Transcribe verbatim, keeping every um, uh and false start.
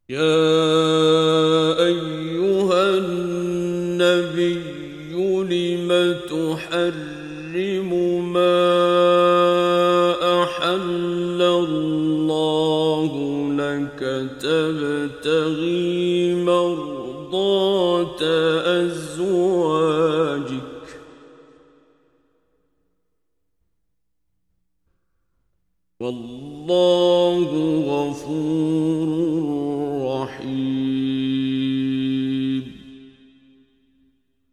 يا أيها النبي لم تحرم ما أحل الله لك تبتغي مرضات أزواجك والله غفور